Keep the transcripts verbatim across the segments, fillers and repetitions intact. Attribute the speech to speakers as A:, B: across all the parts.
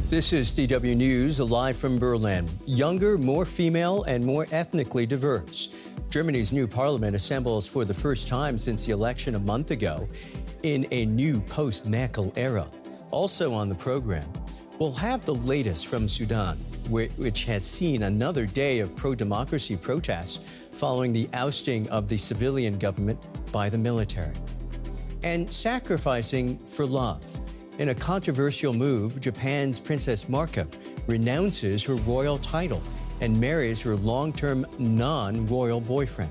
A: This is D W News, live from Berlin. Younger, more female, and more ethnically diverse. Germany's new parliament assembles for the first time since the election a month ago in a new post-Merkel era. Also on the program, we'll have the latest from Sudan, which has seen another day of pro-democracy protests following the ousting of the civilian government by the military. And sacrificing for love. In a controversial move, Japan's Princess Marko renounces her royal title and marries her long-term non-royal boyfriend.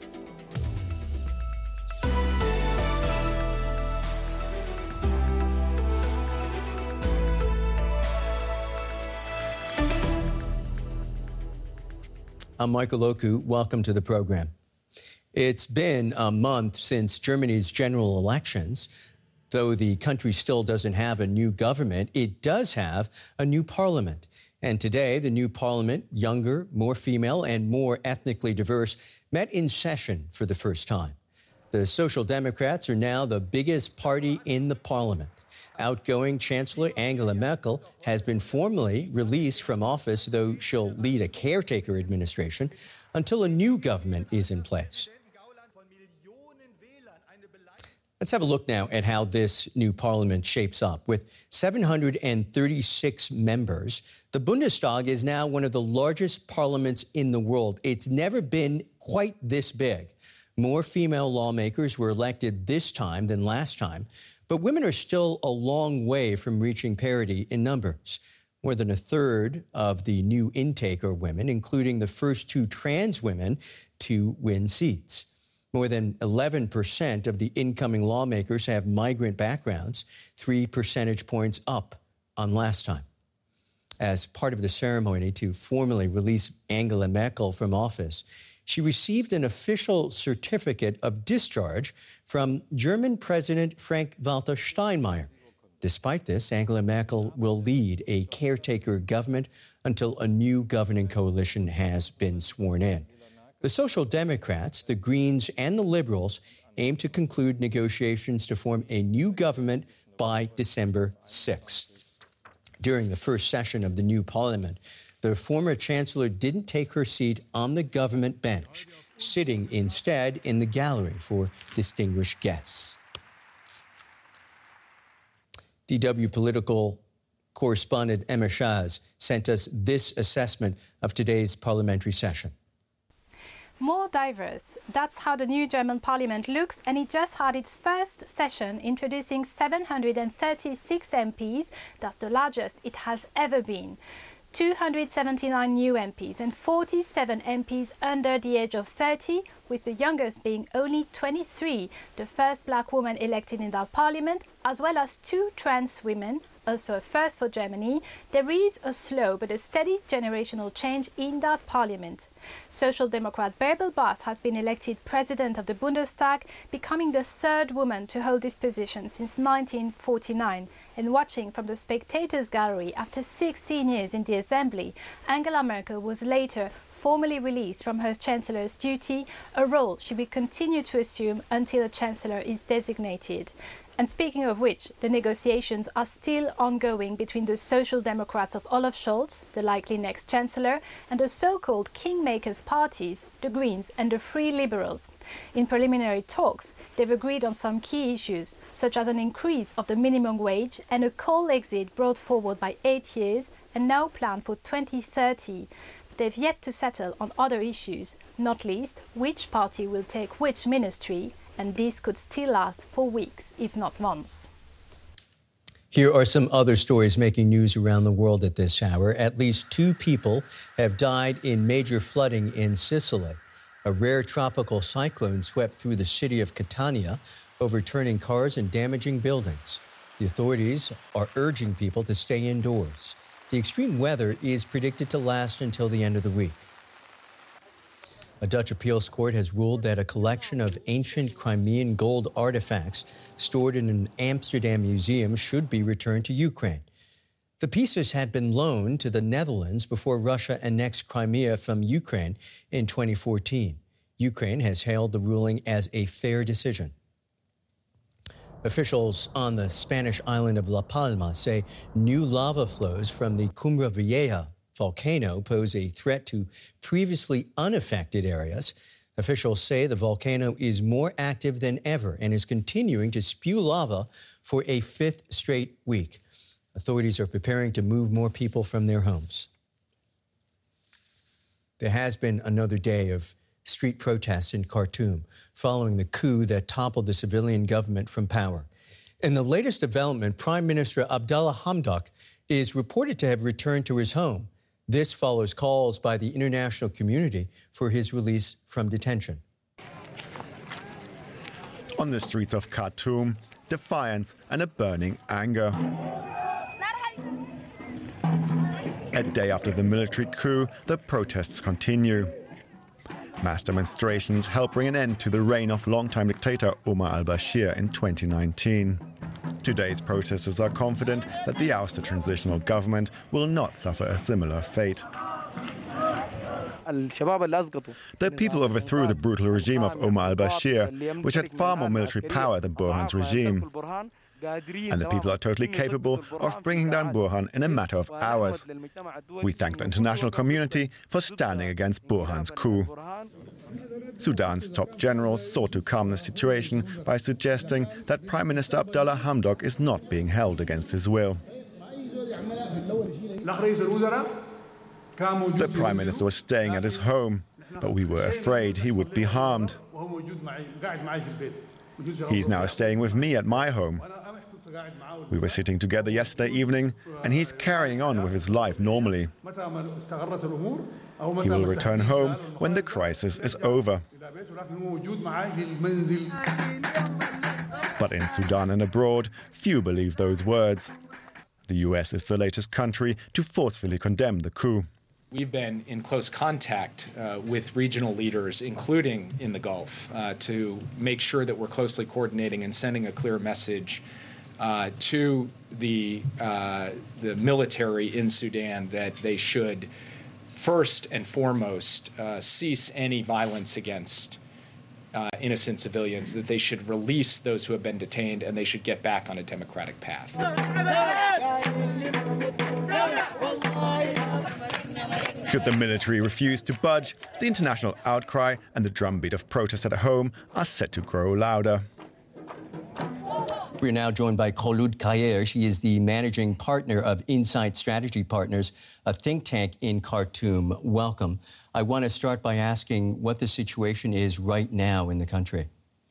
A: I'm Michael Oku. Welcome to the program. It's been a month since Germany's general elections. Though the country still doesn't have a new government, it does have a new parliament. And today, the new parliament, younger, more female, and more ethnically diverse, met in session for the first time. The Social Democrats are now the biggest party in the parliament. Outgoing Chancellor Angela Merkel has been formally released from office, though she'll lead a caretaker administration until a new government is in place. Let's have a look now at how this new parliament shapes up. With seven hundred thirty-six members, the Bundestag is now one of the largest parliaments in the world. It's never been quite this big. More female lawmakers were elected this time than last time, but women are still a long way from reaching parity in numbers. More than a third of the new intake are women, including the first two trans women to win seats. More than eleven percent of the incoming lawmakers have migrant backgrounds, three percentage points up on last time. As part of the ceremony to formally release Angela Merkel from office, she received an official certificate of discharge from German President Frank-Walter Steinmeier. Despite this, Angela Merkel will lead a caretaker government until a new governing coalition has been sworn in. The Social Democrats, the Greens, and the Liberals aim to conclude negotiations to form a new government by December sixth. During the first session of the new parliament, the former chancellor didn't take her seat on the government bench, sitting instead in the gallery for distinguished guests. D W political correspondent Emma Shaz sent us this assessment of today's parliamentary session.
B: More diverse. That's how the new German parliament looks, and it just had its first session, introducing seven hundred thirty-six M Ps. That's the largest it has ever been. two hundred seventy-nine new M Ps and forty-seven M Ps under the age of thirty, with the youngest being only twenty-three, the first black woman elected in that parliament, as well as two trans women, also a first for Germany. There is a slow but a steady generational change in that parliament. Social Democrat Bärbel Bas has been elected president of the Bundestag, becoming the third woman to hold this position since nineteen forty-nine. And watching from the spectators' gallery after sixteen years in the assembly, Angela Merkel was later formally released from her chancellor's duty, a role she will continue to assume until a chancellor is designated. And speaking of which, the negotiations are still ongoing between the Social Democrats of Olaf Scholz, the likely next chancellor, and the so-called kingmakers parties, the Greens and the Free Liberals. In preliminary talks, they've agreed on some key issues, such as an increase of the minimum wage and a coal exit brought forward by eight years and now planned for twenty thirty. They've yet to settle on other issues, not least which party will take which ministry, and this could still last for weeks, if not months.
A: Here are some other stories making news around the world at this hour. At least two people have died in major flooding in Sicily. A rare tropical cyclone swept through the city of Catania, overturning cars and damaging buildings. The authorities are urging people to stay indoors. The extreme weather is predicted to last until the end of the week. A Dutch appeals court has ruled that a collection of ancient Crimean gold artifacts stored in an Amsterdam museum should be returned to Ukraine. The pieces had been loaned to the Netherlands before Russia annexed Crimea from Ukraine in twenty fourteen. Ukraine has hailed the ruling as a fair decision. Officials on the Spanish island of La Palma say new lava flows from the Cumbre Vieja volcano pose a threat to previously unaffected areas. Officials say the volcano is more active than ever and is continuing to spew lava for a fifth straight week. Authorities are preparing to move more people from their homes. There has been another day of street protests in Khartoum following the coup that toppled the civilian government from power. In the latest development, Prime Minister Abdallah Hamdok is reported to have returned to his home. This follows calls by the international community for his release from detention.
C: On the streets of Khartoum, defiance and a burning anger. A day after the military coup, the protests continue. Mass demonstrations helped bring an end to the reign of longtime dictator Omar al-Bashir in twenty nineteen. Today's protesters are confident that the ousted transitional government will not suffer a similar fate. The people overthrew the brutal regime of Omar al-Bashir, which had far more military power than Burhan's regime. And the people are totally capable of bringing down Burhan in a matter of hours. We thank the international community for standing against Burhan's coup. Sudan's top general sought to calm the situation by suggesting that Prime Minister Abdallah Hamdok is not being held against his will. The Prime Minister was staying at his home, but we were afraid he would be harmed. He's now staying with me at my home. We were sitting together yesterday evening, and he's carrying on with his life normally. He will return home when the crisis is over. But in Sudan and abroad, few believe those words. The U S is the latest country to forcefully condemn the coup.
D: We've been in close contact uh, with regional leaders, including in the Gulf, uh, to make sure that we're closely coordinating and sending a clear message uh, to the, uh, the military in Sudan that they should first and foremost uh, cease any violence against uh, innocent civilians, that they should release those who have been detained, and they should get back on a democratic path.
C: Should the military refuse to budge, the international outcry and the drumbeat of protest at home are set to grow louder.
A: We're now joined by Kholoud Khayer. She is the managing partner of Insight Strategy Partners, a think tank in Khartoum. Welcome. I want to start by asking what the situation is right now in the country.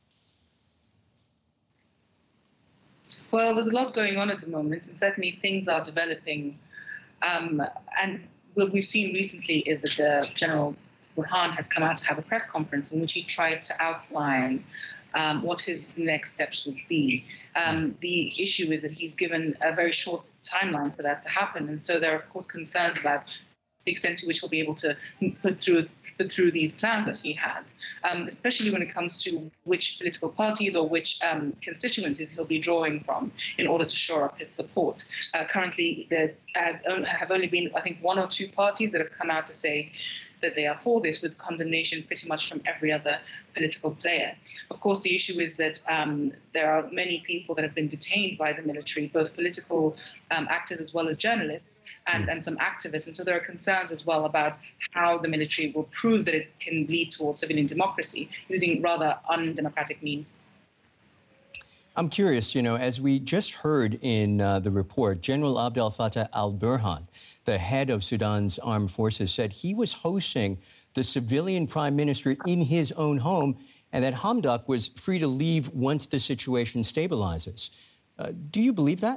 E: Well, there's a lot going on at the moment, and certainly things are developing. Um, and what we've seen recently is that the General Burhan has come out to have a press conference in which he tried to outline um, what his next steps would be. Um, the issue is that he's given a very short timeline for that to happen, and so there are, of course, concerns about the extent to which he'll be able to put through put through these plans that he has, um, especially when it comes to which political parties or which um, constituencies he'll be drawing from in order to shore up his support. Uh, currently, there has, have only been, I think, one or two parties that have come out to say that they are for this, with condemnation pretty much from every other political player. Of course, the issue is that um, there are many people that have been detained by the military, both political um, actors as well as journalists and, and some activists. And so there are concerns as well about how the military will prove that it can lead towards civilian democracy using rather undemocratic means.
A: I'm curious, you know, as we just heard in uh, the report, General Abdel Fattah al-Burhan, the head of Sudan's armed forces, said he was hosting the civilian prime minister in his own home and that Hamdok was free to leave once the situation stabilizes. Uh, do you believe that?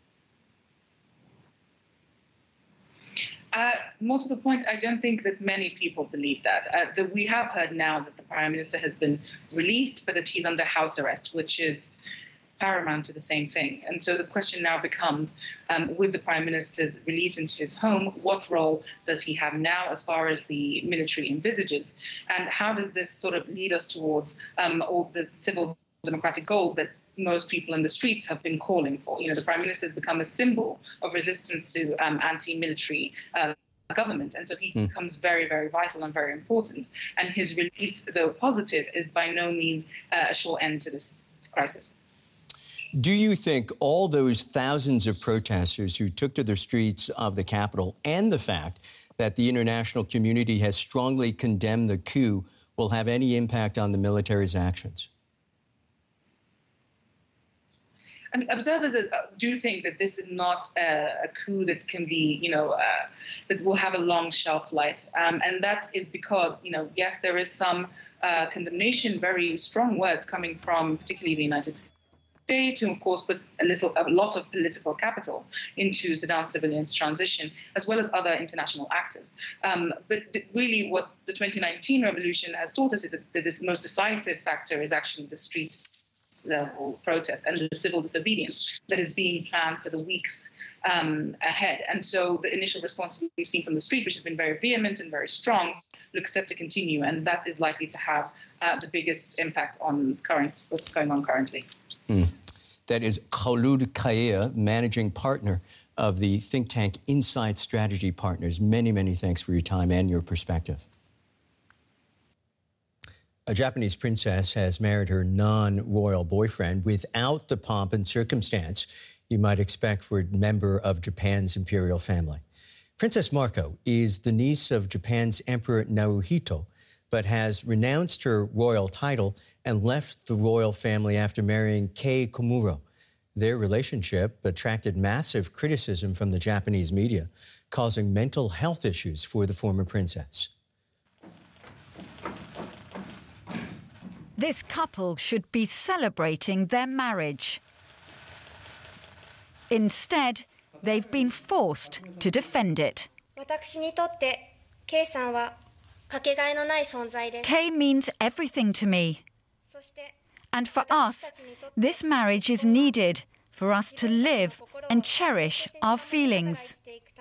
E: Uh, more to the point, I don't think that many people believe that. Uh, the, we have heard now that the prime minister has been released, but that he's under house arrest, which is paramount to the same thing. And so the question now becomes, um, with the prime minister's release into his home, what role does he have now as far as the military envisages? And how does this sort of lead us towards um, all the civil democratic goals that most people in the streets have been calling for? You know, the prime minister has become a symbol of resistance to um, anti-military uh, government. And so he mm. becomes very, very vital and very important. And his release, though positive, is by no means uh, a sure end to this crisis.
A: Do you think all those thousands of protesters who took to the streets of the capital and the fact that the international community has strongly condemned the coup will have any impact on the military's actions?
E: I mean, observers do think that this is not a, a coup that can be, you know, uh, that will have a long shelf life. Um, and that is because, you know, yes, there is some uh, condemnation, very strong words coming from particularly the United States, who, of course, put a, little, a lot of political capital into Sudan's civilians' transition, as well as other international actors. Um, but th- really what the twenty nineteen revolution has taught us is that, that this most decisive factor is actually the street level protest and the civil disobedience that is being planned for the weeks um, ahead. And so the initial response we've seen from the street, which has been very vehement and very strong, looks set to continue. And that is likely to have uh, the biggest impact on current what's going on currently.
A: Mm. That is Kholoud Kaya, managing partner of the think tank Insight Strategy Partners. Many, many thanks for your time and your perspective. A Japanese princess has married her non-royal boyfriend without the pomp and circumstance you might expect for a member of Japan's imperial family. Princess Marco is the niece of Japan's Emperor Naruhito, but has renounced her royal title and left the royal family after marrying Kei Komuro. Their relationship attracted massive criticism from the Japanese media, causing mental health issues for the former princess.
F: This couple should be celebrating their marriage. Instead, they've been forced to defend it. Kei means everything to me. And for us, this marriage is needed for us to live and cherish our feelings.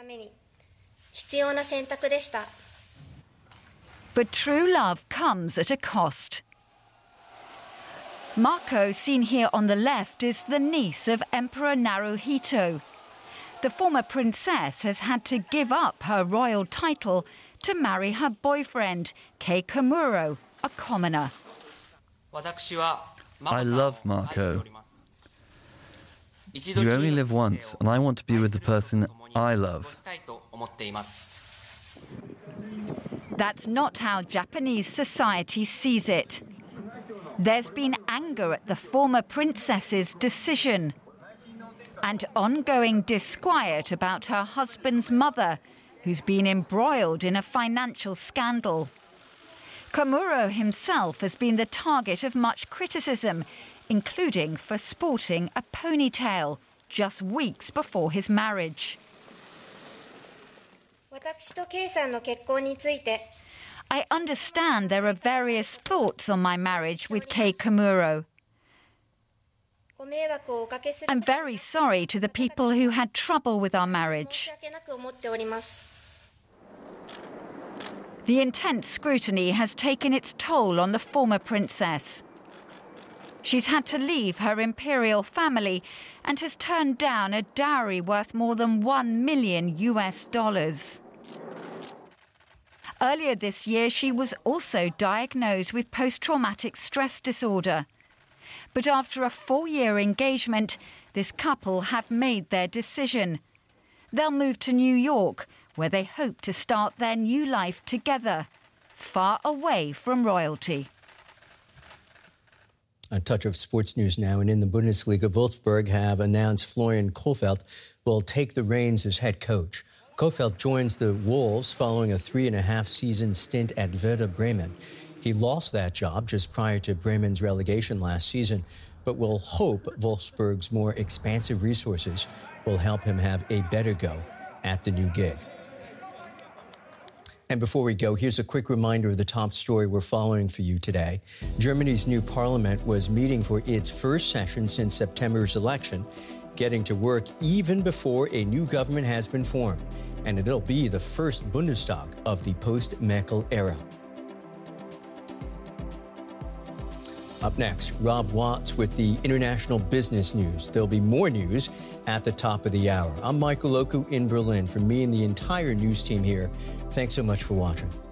F: But true love comes at a cost. Marco, seen here on the left, is the niece of Emperor Naruhito. The former princess has had to give up her royal title to marry her boyfriend, Kei Komuro, a commoner.
G: I love Marco. You only live once, and I want to be with the person I love.
F: That's not how Japanese society sees it. There's been anger at the former princess's decision and ongoing disquiet about her husband's mother, who's been embroiled in a financial scandal. Komuro himself has been the target of much criticism, including for sporting a ponytail just weeks before his marriage. I understand there are various thoughts on my marriage with Kei Komuro. I'm very sorry to the people who had trouble with our marriage. The intense scrutiny has taken its toll on the former princess. She's had to leave her imperial family and has turned down a dowry worth more than one million U S dollars. Earlier this year, she was also diagnosed with post-traumatic stress disorder. But after a four-year engagement, this couple have made their decision. They'll move to New York, where they hope to start their new life together, far away from royalty.
A: A touch of sports news now, and in the Bundesliga, Wolfsburg have announced Florian Kohfeldt will take the reins as head coach. Kohfeldt joins the Wolves following a three-and-a-half season stint at Werder Bremen. He lost that job just prior to Bremen's relegation last season, but will hope Wolfsburg's more expansive resources will help him have a better go at the new gig. And before we go, here's a quick reminder of the top story we're following for you today. Germany's new parliament was meeting for its first session since September's election, getting to work even before a new government has been formed. And it'll be the first Bundestag of the post-Merkel era. Up next, Rob Watts with the international business news. There'll be more news at the top of the hour. I'm Michael Oku in Berlin. From me and the entire news team here, thanks so much for watching.